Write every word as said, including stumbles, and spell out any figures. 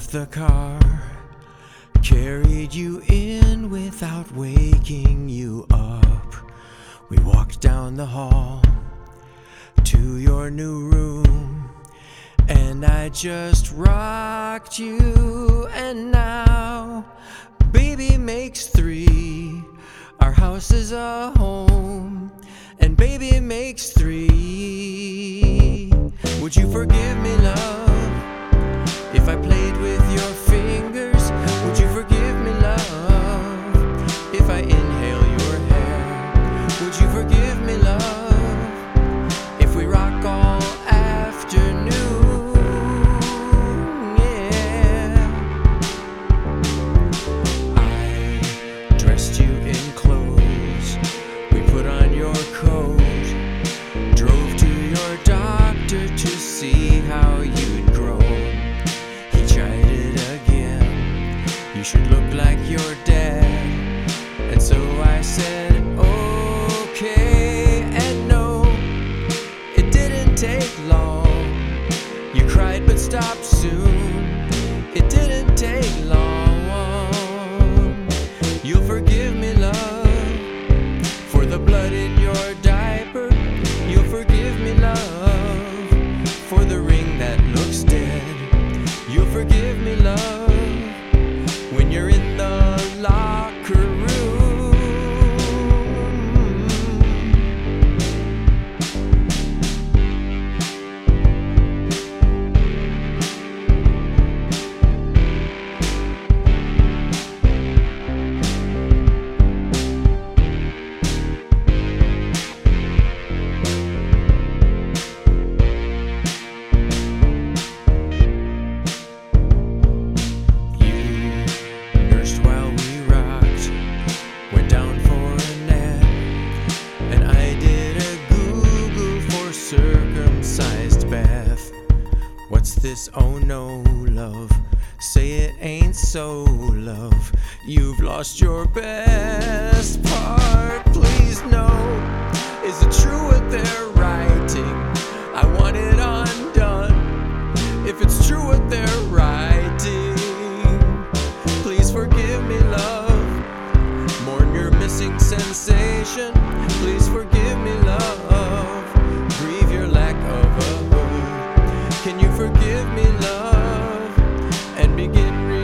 left the car, carried you in without waking you up. We walked down the hall to your new room, and I just rocked you. And now baby makes three. Our house is a home, and baby makes three. Would you forgive me, love, if I played with your fingers? Would you forgive me, love, if I inhale your hair? Would you forgive me, love, if we rock all afternoon? Yeah. I dressed you in clothes, we put on your coat, drove to your doctor to see how you'd grown. He tried it again, you should look like your dad. And so I said okay, and no, it didn't take long. You cried but stopped soon, it didn't take long. You'll forgive me, love, for the blood in your diaper. You'll forgive me, love, for the ring that looks dead. You'll forgive me, love, when you're in the locker room. What's this? Oh no, love, say it ain't so, love. You've lost your best part. Please no, is it true what they're writing? I want it undone. If it's true what they're writing, please forgive me, love, mourn your missing sensation. Please forgive me, love, grieve your lack of a hood. Can you forgive me, love, and begin